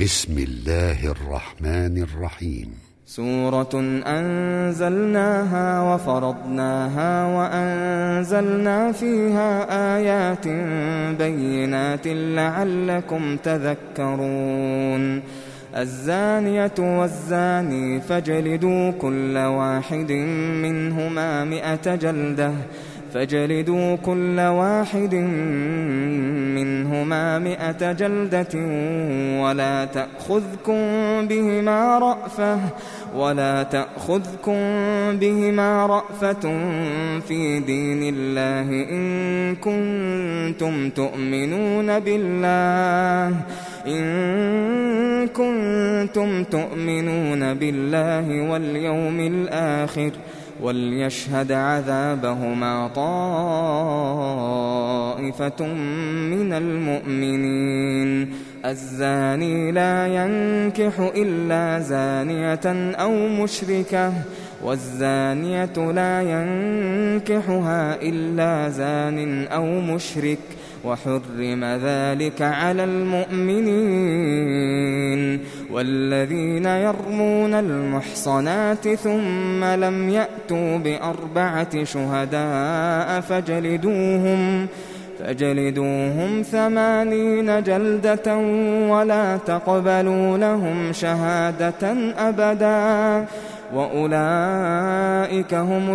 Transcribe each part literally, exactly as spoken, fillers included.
بسم الله الرحمن الرحيم. سورة أنزلناها وفرضناها وأنزلنا فيها آيات بينات لعلكم تذكرون. الزانية والزاني فاجلدوا كل واحد منهما مئة جلدة فاجلدوا كل واحد منهما مئة جلدة ولا تأخذكم بهما رأفة ولا تأخذكم بهما رأفة في دين الله إن كنتم تؤمنون بالله إن كنتم تؤمنون بالله واليوم الآخر وليشهد عذابهما طائفة من المؤمنين. الزاني لا ينكح إلا زانية أو مشركة والزانية لا ينكحها إلا زان أو مشرك وحرم ذلك على المؤمنين. والذين يرمون المحصنات ثم لم يأتوا بأربعة شهداء فاجلدوهم فاجلدوهم ثمانين جلدة ولا تقبلوا لهم شهادة أبدا وأولئك هم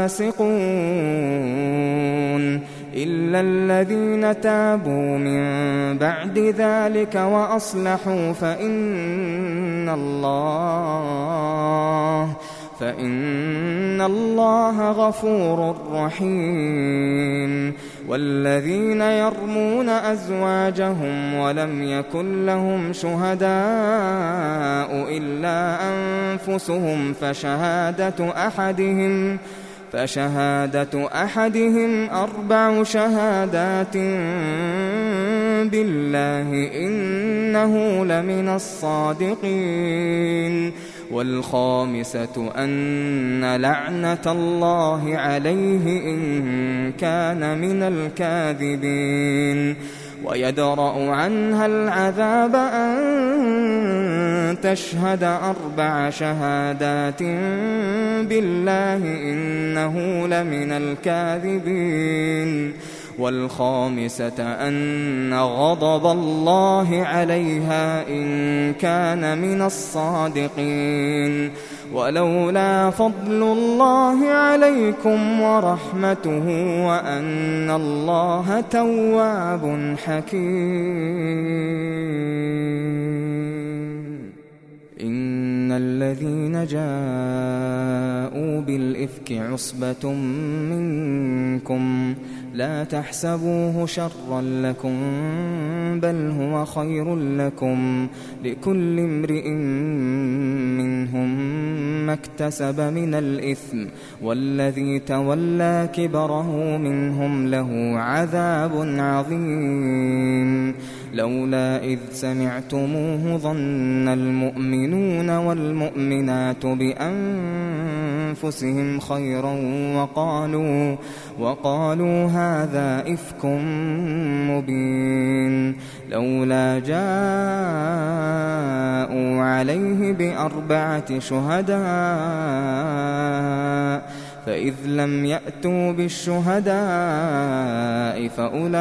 الفاسقون. إلا الذين تابوا من بعد ذلك وأصلحوا فإن الله فإن الله غفور رحيم. والذين يرمون أزواجهم ولم يكن لهم شهداء إلا أنفسهم فشهادة أحدهم فشهادة أحدهم أربع شهادات بالله إنه لمن الصادقين. والخامسة أن لعنة الله عليه إن كان من الكاذبين. ويدرأ عنها العذاب أن تشهد أربع شهادات بالله إنه لمن الكاذبين. والخامسة أن غضب الله عليها إن كان من الصادقين. ولولا فضل الله عليكم ورحمته وأن الله تواب حكيم. إن الذين جاءوا بالإفك عصبة منكم لا تحسبوه شرا لكم بل هو خير لكم لكل امرئ منهم ما اكتسب من الإثم والذي تولى كبره منهم له عذاب عظيم. لولا إذ سمعتموه ظن المؤمنون والمؤمنات بأنفسهم خيرا وقالوا وقالوا هذا إفك مبين. لولا جاءوا عليه بأربعة شهداء فإذ لم يأتوا بالشهداء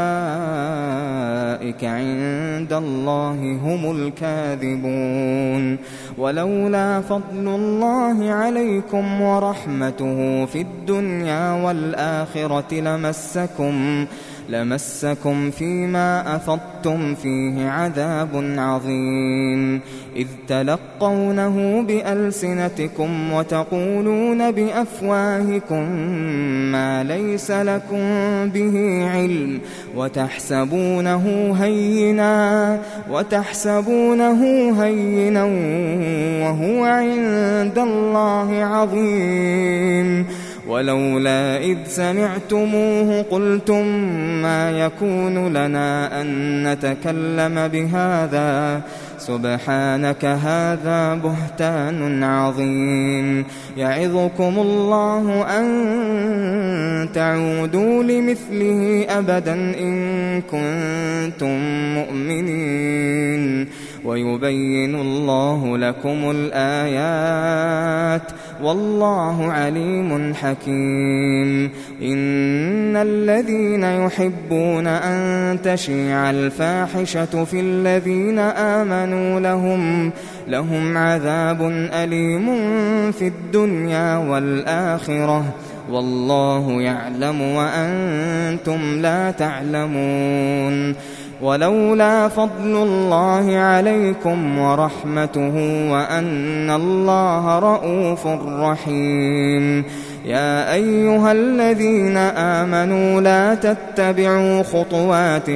فأولئك عند الله هم الكاذبون. ولولا فضل الله عليكم ورحمته في الدنيا والآخرة لمسكم لمسكم فيما أفضتم فيه عذاب عظيم. إذ تلقونه بألسنتكم وتقولون بأفواهكم ما ليس لكم به علم وتحسبونه هينا وتحسبونه هينا وهو عند الله عظيم. ولولا إذ سمعتموه قلتم ما يكون لنا أن نتكلم بهذا سبحانك هذا بهتان عظيم. يعظكم الله أن تعودوا لمثله أبدا إن كنتم مؤمنين. ويبين الله لكم الآيات والله عليم حكيم. إن الذين يحبون أن تشيع الفاحشة في الذين آمنوا لهم لهم عذاب أليم في الدنيا والآخرة والله يعلم وأنتم لا تعلمون. ولولا فضل الله عليكم ورحمته وأن الله رءوف رحيم. يا أيها الذين آمنوا لا تتبعوا خطوات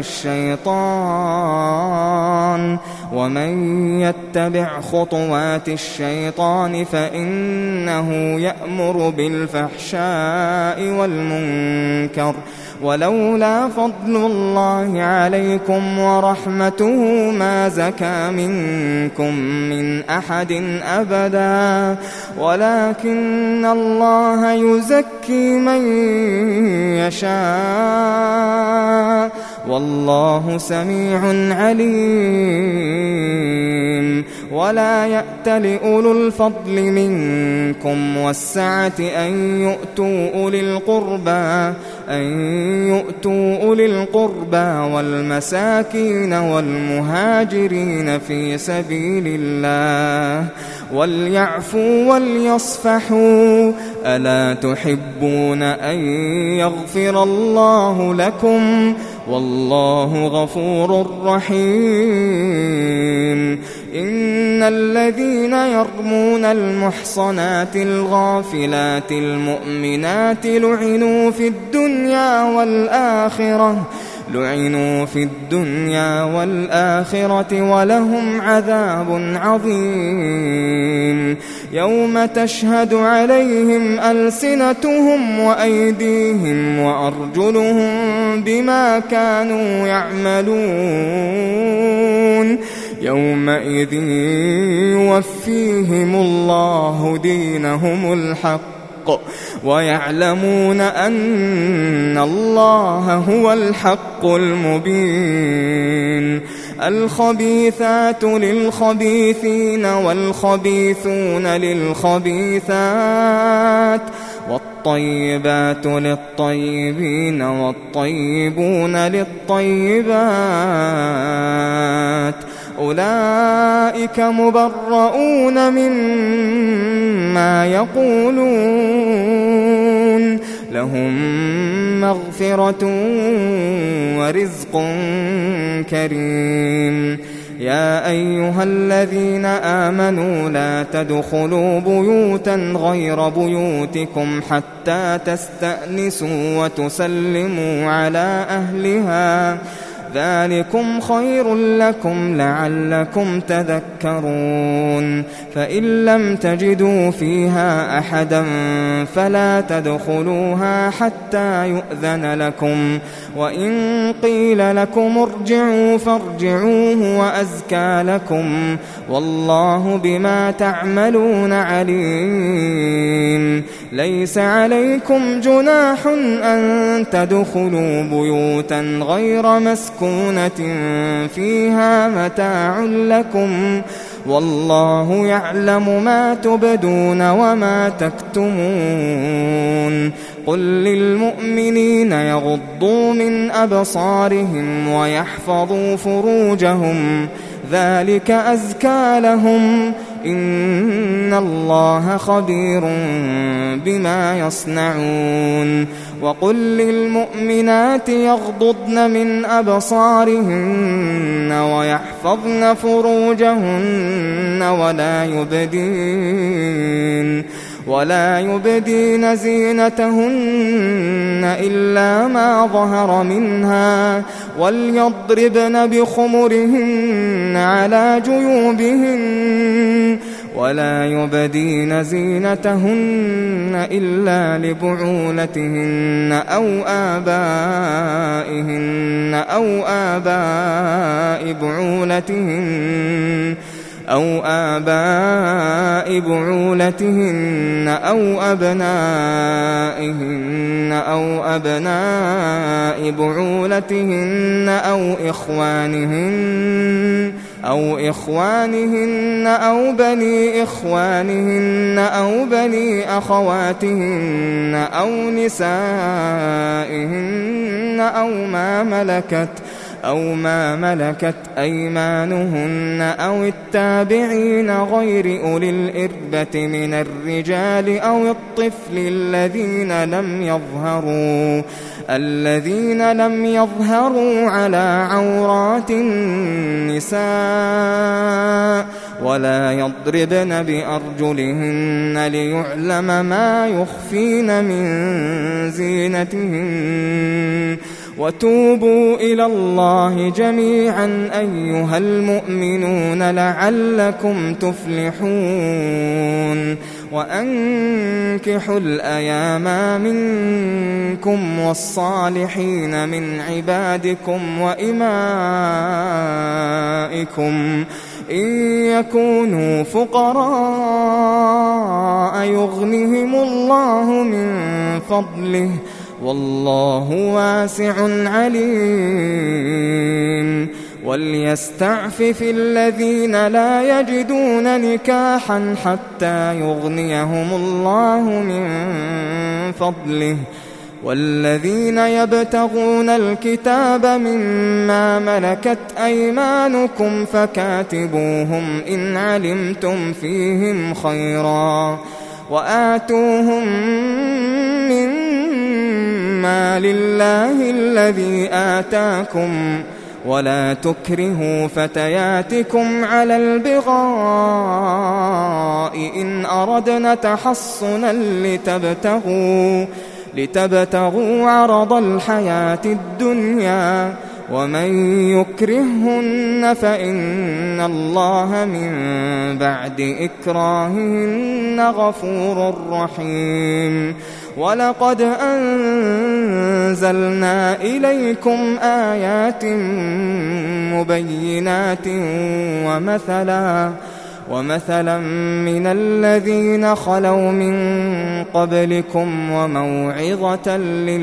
الشيطان ومن يتبع خطوات الشيطان فإنه يأمر بالفحشاء والمنكر. ولولا فضل الله عليكم ورحمته ما زكى منكم من أحد أبدا ولكن الله يزكي من يشاء والله سميع عليم. ولا يأتل أولو الفضل منكم والسعة أن يؤتوا أولي القربى أن يؤتوا أولي القربى والمساكين والمهاجرين في سبيل الله وليعفوا وليصفحوا ألا تحبون أن يغفر الله لكم والله غفور رحيم. إن الذين يرمون المحصنات الغافلات المؤمنات لعنوا في الدنيا والآخرة لعنوا في الدنيا والآخرة ولهم عذاب عظيم. يوم تشهد عليهم ألسنتهم وأيديهم وأرجلهم بما كانوا يعملون يومئذ يوفيهم الله دينهم الحق ويعلمون أن الله هو الحق المبين. الخبيثات للخبيثين والخبيثون للخبيثات والطيبات للطيبين والطيبون للطيبات أولئك مبرؤون مما يقولون لهم مغفرة ورزق كريم. يا أيها الذين آمنوا لا تدخلوا بيوتا غير بيوتكم حتى تستأنسوا وتسلموا على أهلها ذلكم خير لكم لعلكم تذكرون. فإن لم تجدوا فيها أحدا فلا تدخلوها حتى يؤذن لكم وإن قيل لكم ارجعوا فارجعوا هو أزكى لكم والله بما تعملون عليم. ليس عليكم جناح أن تدخلوا بيوتا غير مسكونة فيها متاع لكم والله يعلم ما تبدون وما تكتمون. قل للمؤمنين يغضوا من أبصارهم ويحفظوا فروجهم ذلك أزكى لهم إن الله خبير بما يصنعون. وقل للمؤمنات يغضضن من أبصارهن ويحفظن فروجهن ولا يبدين ولا يبدين زينتهن إلا ما ظهر منها وليضربن بخمرهن على جيوبهن ولا يبدين زينتهن إلا لبعولتهن أو آبائهن أو آباء بعولتهن أو آباء بعولتهن أو أبنائهن أو أبناء بعولتهن أو إخوانهن أو إخوانهن أو بني إخوانهن أو بني أخواتهن أو نسائهن أو ما ملكت أو ما ملكت أيمانهن أو التابعين غير أولي الإربة من الرجال أو الطفل الذين لم يظهروا الذين لم يظهروا على عورات النساء ولا يضربن بأرجلهن ليعلم ما يخفين من زينتهن وتوبوا إلى الله جميعا أيها المؤمنون لعلكم تفلحون وأنكحوا الأيام منكم والصالحين من عبادكم وإمائكم إن يكونوا فقراء يغنهم الله من فضله والله واسع عليم وليستعفف الذين لا يجدون نكاحا حتى يغنيهم الله من فضله والذين يبتغون الكتاب مما ملكت أيمانكم فكاتبوهم إن علمتم فيهم خيرا وآتوهم مما لله الذي آتاكم ولا تكرهوا فتياتكم على البغاء إن أردنا تحصنا لتبتغوا لتبتغوا عرض الحياة الدنيا ومن يكرههن فإن الله من بعد إكراههن غفور رحيم ولقد أنزلنا إليكم آيات مبينات ومثلا ومثلا من الذين خلوا من قبلكم وموعظة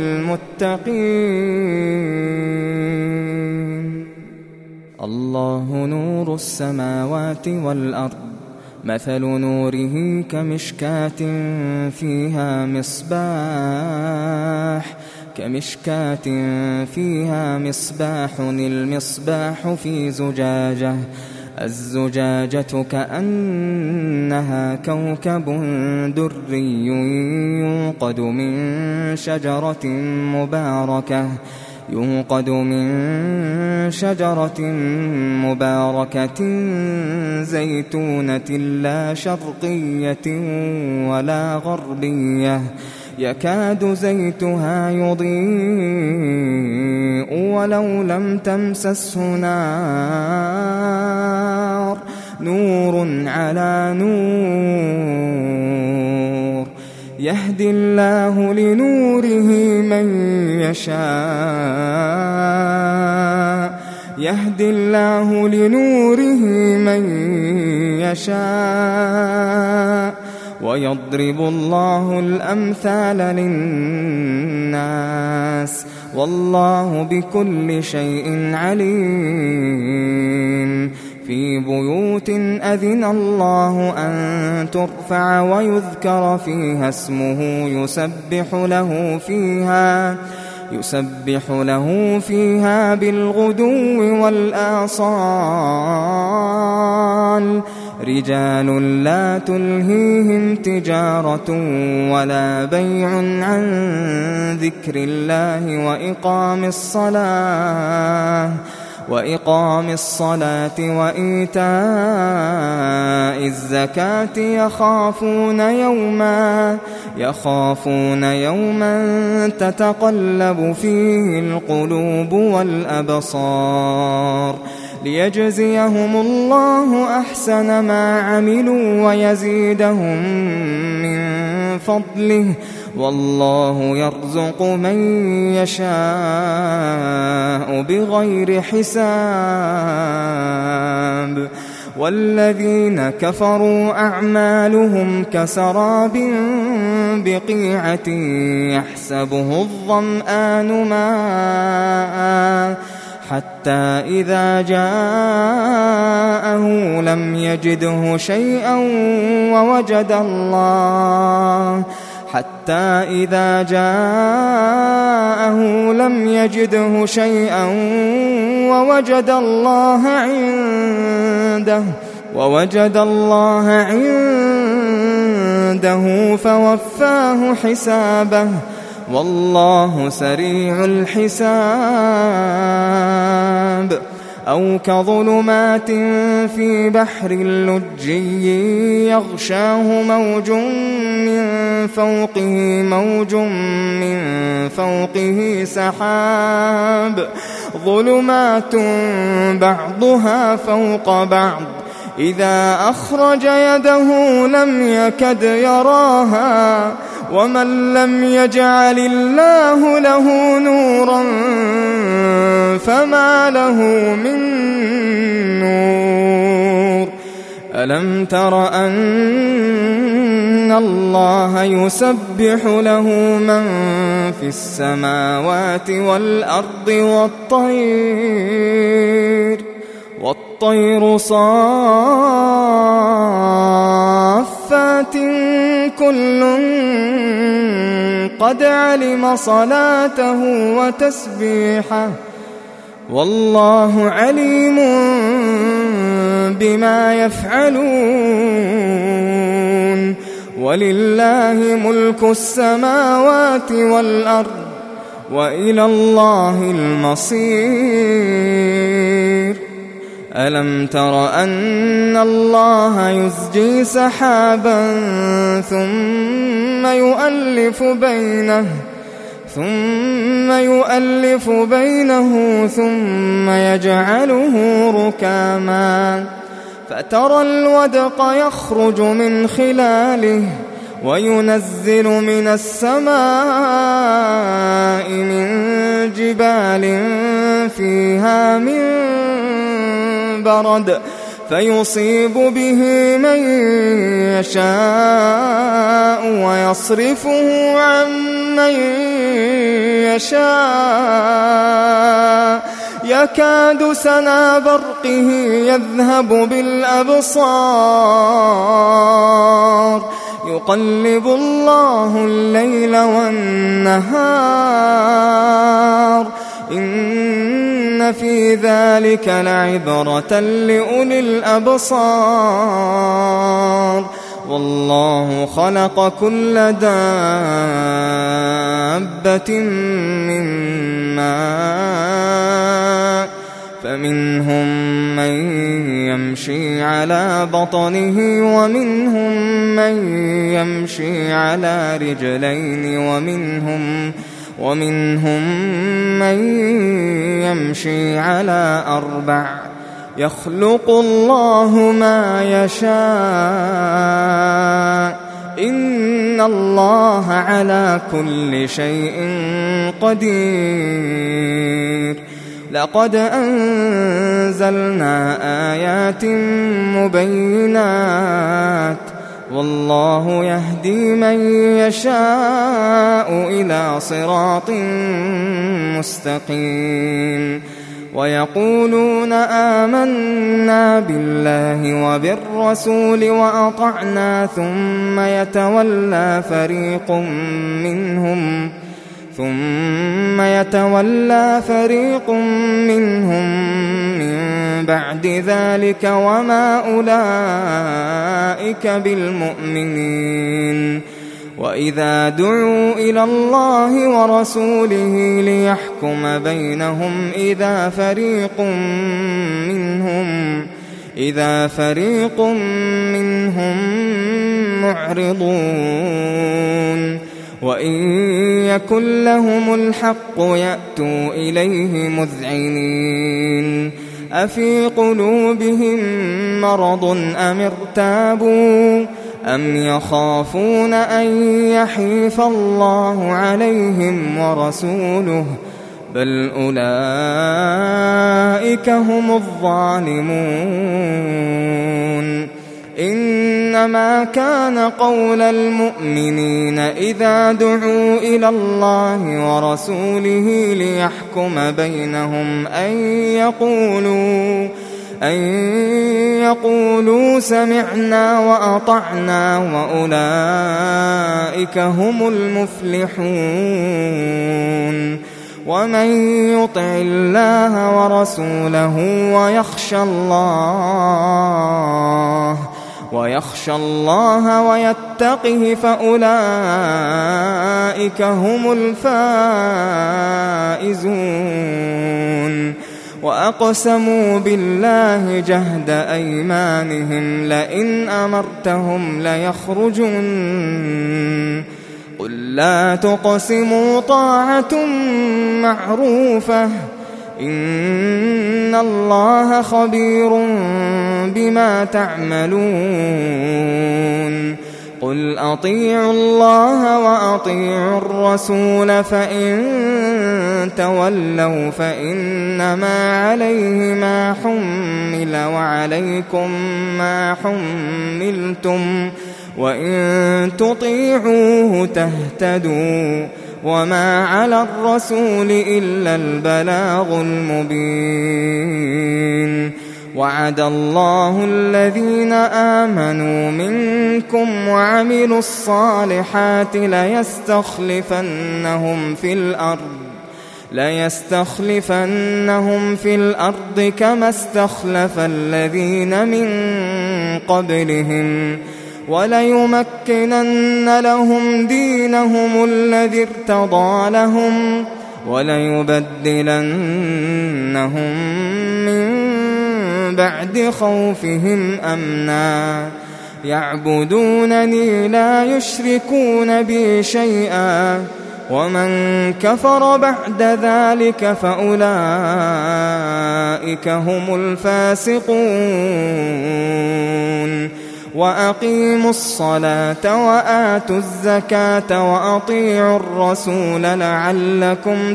للمتقين الله نور السماوات والأرض مثل نوره كمشكاة فيها مصباح كمشكاة فيها مصباح المصباح في زجاجة الزجاجة كأنها كوكب دري يوقد من شجرة مباركة يوقد من شجرة مباركة زيتونة لا شرقية ولا غربية يكاد زيتها يضيء ولو لم تمسسه نار نور على نور يهدي الله لنوره من يشاء يهدي الله لنوره من يشاء ويضرب الله الأمثال للناس والله بكل شيء عليم في بيوت أذن الله أن ترفع ويذكر فيها اسمه يسبح له فيها يسبح له فيها بالغدو والآصال رجال لا تلهيهم تجارة ولا بيع عن ذكر الله وإقام الصلاة وإقام الصلاة وإيتاء الزكاة يخافون يوما يخافون يوما تتقلب فيه القلوب والأبصار ليجزيهم الله أحسن ما عملوا ويزيدهم من فضله والله يرزق من يشاء بغير حساب والذين كفروا أعمالهم كسراب بقيعة يحسبه الظمآن ماء حتى إذا جاءه لم يجده شيئا ووجد الله حتى إذا جاءه لم يجده شيئا ووجد الله عنده ووجد الله عنده فوفاه حسابه والله سريع الحساب. أو كظلمات في بحر لجي يغشاه موج من فوقه موج من فوقه سحاب ظلمات بعضها فوق بعض إذا أخرج يده لم يكد يراها ومن لم يجعل الله له نورا فما له من نور. ألم تر أن الله يسبح له من في السماوات والأرض والطير والطير صافات كل قد علم صلاته وتسبيحه والله عليم بما يفعلون. ولله ملك السماوات والأرض وإلى الله المصير. ألم تر أن الله يزجي سحابا ثم يؤلف بينه ثم يؤلف بينه ثم يجعله ركاما فترى الودق يخرج من خلاله وينزل من السماء من جبال فيها من برد فيصيب به من يشاء ويصرفه عن من يشاء يكاد سنا برقه يذهب بالأبصار يقلب الله الليل والنهار إن في ذلك لعبرة لأولي الأبصار. والله خلق كل دابة من ماء فمنهم من يمشي على بطنه ومنهم من يمشي على رجلين ومنهم ومنهم من يمشي على أربع يخلق الله ما يشاء إن الله على كل شيء قدير. لقد أنزلنا آيات مبينات والله يهدي من يشاء إلى صراط مستقيم. ويقولون آمنا بالله وبالرسول وأطعنا ثم يتولى فريق منهم ثم يتولى فريق منهم من بعد ذلك وما أولئك بالمؤمنين. وإذا دعوا إلى الله ورسوله ليحكم بينهم إذا فريق منهم إذا فريق منهم معرضون وإن يكن لهم الحق يأتوا إليه مذعنين. أفي قلوبهم مرض أم ارتابوا أم يخافون أن يحيف الله عليهم ورسوله بل أولئك هم الظالمون. إن إنما كان قول المؤمنين إذا دعوا إلى الله ورسوله ليحكم بينهم أن يقولوا أن يقولوا سمعنا وأطعنا وأولئك هم المفلحون. ومن يطع الله ورسوله ويخشى الله ويخشى الله ويتقه فأولئك هم الفائزون. وأقسموا بالله جهد أيمانهم لئن أمرتهم ليخرجن قل لا تقسموا طاعة معروفة إن الله خبير بما تعملون. قل أطيعوا الله وأطيعوا الرسول فإن تولوا فإنما عليه ما حمل وعليكم ما حملتم وإن تطيعوه تهتدوا وما على الرسول إلا البلاغ المبين. وعد الله الذين آمنوا منكم وعملوا الصالحات ليستخلفنهم في الأرض ليستخلفنهم في الأرض كما استخلف الذين من قبلهم وليمكنن لهم دينهم الذي ارتضى لهم وليبدلنهم من بعد خوفهم أمنا يعبدونني لا يشركون بي شيئا ومن كفر بعد ذلك فأولئك هم الفاسقون. وأقيموا الصلاة وآتوا الزكاة وأطيعوا الرسول لعلكم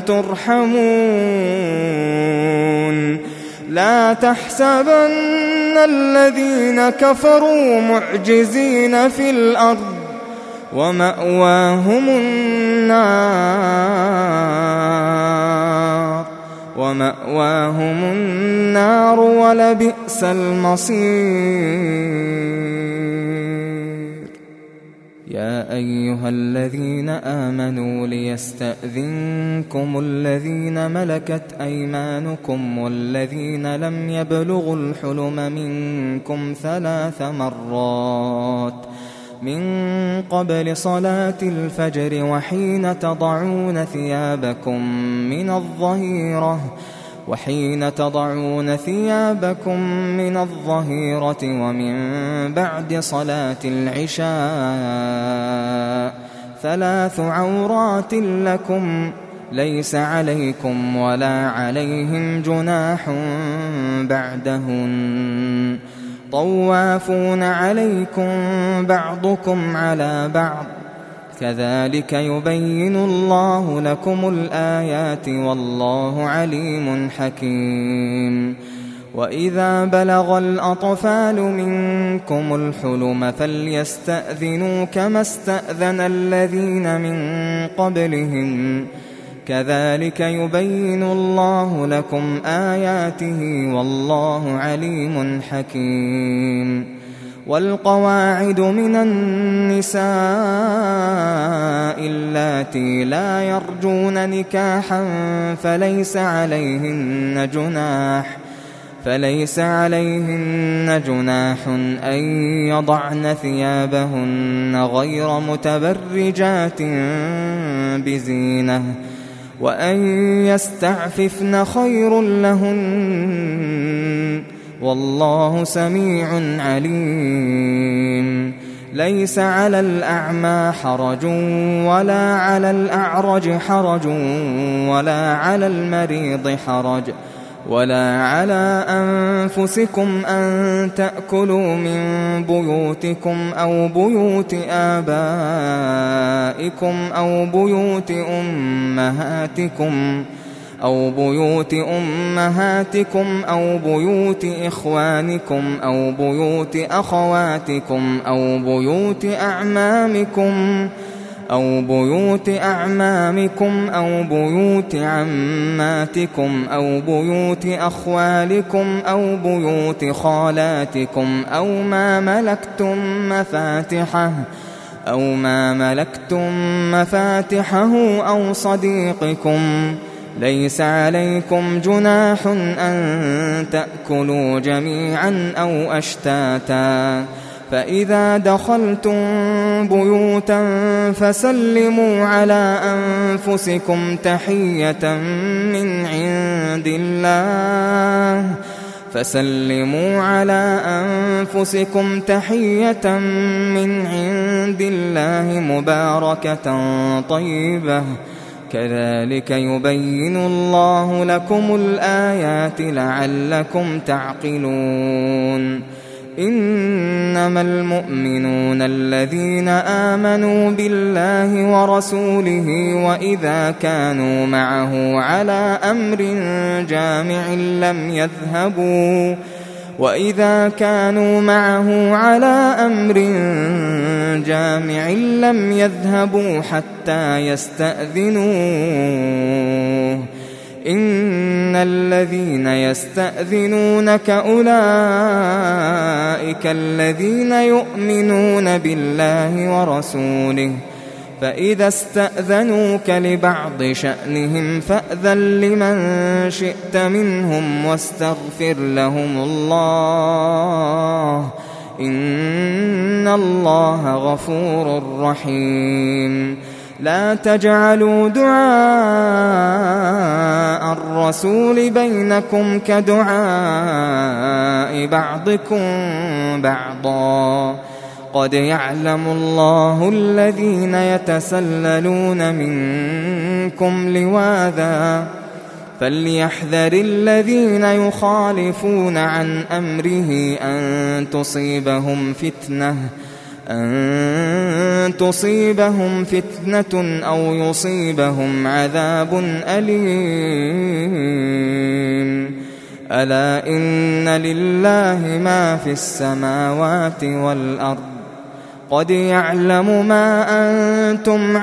ترحمون. لا تحسبن الذين كفروا معجزين في الأرض ومأواهم النار ومأواهم النار ولبئس المصير. يا أيها الذين آمنوا ليستأذنكم الذين ملكت أيمانكم والذين لم يبلغوا الحلم منكم ثلاث مرات من قبل صلاة الفجر وحين تضعون ثيابكم من الظهيرة وحين تضعون ثيابكم من الظهيرة ومن بعد صلاة العشاء ثلاث عورات لكم ليس عليكم ولا عليهم جناح بعدهن طوافون عليكم بعضكم على بعض كذلك يبين الله لكم الآيات والله عليم حكيم. وإذا بلغ الأطفال منكم الحلم فليستأذنوا كما استأذن الذين من قبلهم كذلك يبين الله لكم آياته والله عليم حكيم. والقواعد من النساء اللاتي لا يرجون نكاحا فليس عليهن جناح فليس عليهن جناح أن يضعن ثيابهن غير متبرجات بزينة وأن يستعففن خير لهن والله سميع عليم. ليس على الأعمى حرج ولا على الأعرج حرج ولا على المريض حرج ولا على أنفسكم أن تأكلوا من بيوتكم أو بيوت آبائكم أو بيوت أمهاتكم أو بيوت أمهاتكم أو بيوت إخوانكم أو بيوت أخواتكم أو بيوت أعمامكم أو بيوت أعمامكم أو بيوت عماتكم أو بيوت أخوالكم أو بيوت خالاتكم أو ما ملكتم مفاتحه أو ما ملكتم مفاتحه أو صديقكم. ليس عليكم جناح أن تأكلوا جميعا أو أشتاتا، فإذا دخلتم بيوتا فسلموا على أنفسكم تحية من عند الله فسلموا على أنفسكم تحية من عند الله مباركة طيبة، كذلك يبين الله لكم الآيات لعلكم تعقلون. إنما المؤمنون الذين آمنوا بالله ورسوله وإذا كانوا معه على أمر جامع لم يذهبوا وإذا كانوا معه على أمر جامع لم يذهبوا حتى يستأذنوه. إن الذين يستأذنونك أولئك الذين يؤمنون بالله ورسوله، فإذا استأذنوك لبعض شأنهم فأذن لمن شئت منهم واستغفر لهم الله، إن الله غفور رحيم. لا تجعلوا دعاء الرسول بينكم كدعاء بعضكم بعضا، قد يعلم الله الذين يتسللون منكم لواذا، فليحذر الذين يخالفون عن أمره أن تصيبهم فتنة أن تصيبهم فتنة أو يصيبهم عذاب أليم. ألا إن لله ما في السماوات والأرض، قد يعلم ما أنتم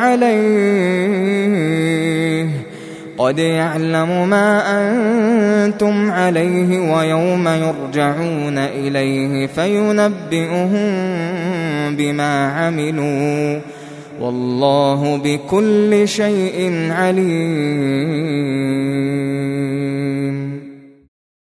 عليه قد يعلم ما أنتم عليه ويوم يرجعون إليه فينبئهم بما عملوا، والله بكل شيء عليم.